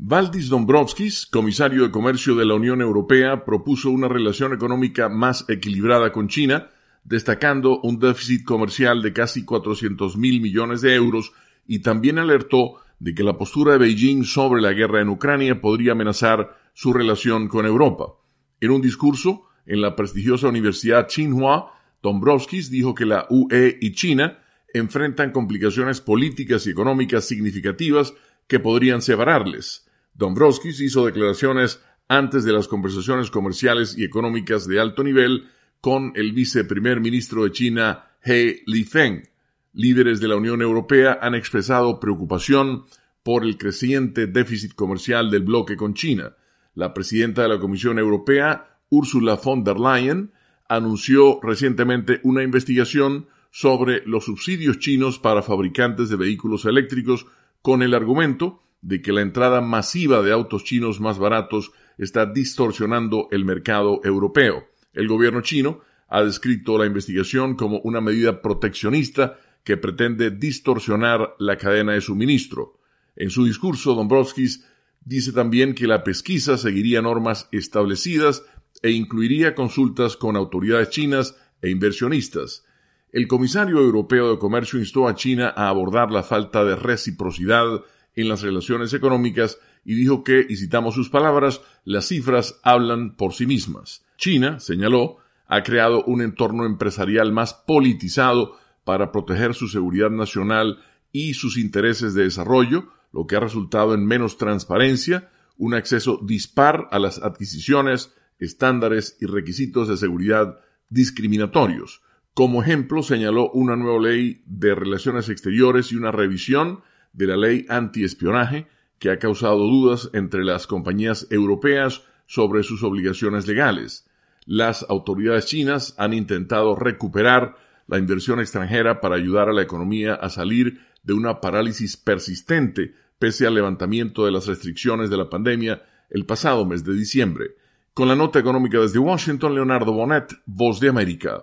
Valdis Dombrovskis, comisario de Comercio de la Unión Europea, propuso una relación económica más equilibrada con China, destacando un déficit comercial de casi 400.000 millones de euros, y también alertó de que la postura de Beijing sobre la guerra en Ucrania podría amenazar su relación con Europa. En un discurso en la prestigiosa Universidad Tsinghua, Dombrovskis dijo que la UE y China enfrentan complicaciones políticas y económicas significativas que podrían separarles. Dombrovskis hizo declaraciones antes de las conversaciones comerciales y económicas de alto nivel con el viceprimer ministro de China, He Lifeng. Líderes de la Unión Europea han expresado preocupación por el creciente déficit comercial del bloque con China. La presidenta de la Comisión Europea, Ursula von der Leyen, anunció recientemente una investigación sobre los subsidios chinos para fabricantes de vehículos eléctricos con el argumento de que la entrada masiva de autos chinos más baratos está distorsionando el mercado europeo. El gobierno chino ha descrito la investigación como una medida proteccionista que pretende distorsionar la cadena de suministro. En su discurso, Dombrovskis dice también que la pesquisa seguiría normas establecidas e incluiría consultas con autoridades chinas e inversionistas. El comisario europeo de Comercio instó a China a abordar la falta de reciprocidad en las relaciones económicas y dijo que, y citamos sus palabras, las cifras hablan por sí mismas. China, señaló, ha creado un entorno empresarial más politizado para proteger su seguridad nacional y sus intereses de desarrollo, lo que ha resultado en menos transparencia, un acceso dispar a las adquisiciones, estándares y requisitos de seguridad discriminatorios. Como ejemplo, señaló una nueva ley de relaciones exteriores y una revisión de la ley antiespionaje que ha causado dudas entre las compañías europeas sobre sus obligaciones legales. Las autoridades chinas han intentado recuperar la inversión extranjera para ayudar a la economía a salir de una parálisis persistente pese al levantamiento de las restricciones de la pandemia el pasado mes de diciembre. Con la nota económica desde Washington, Leonardo Bonet, Voz de América.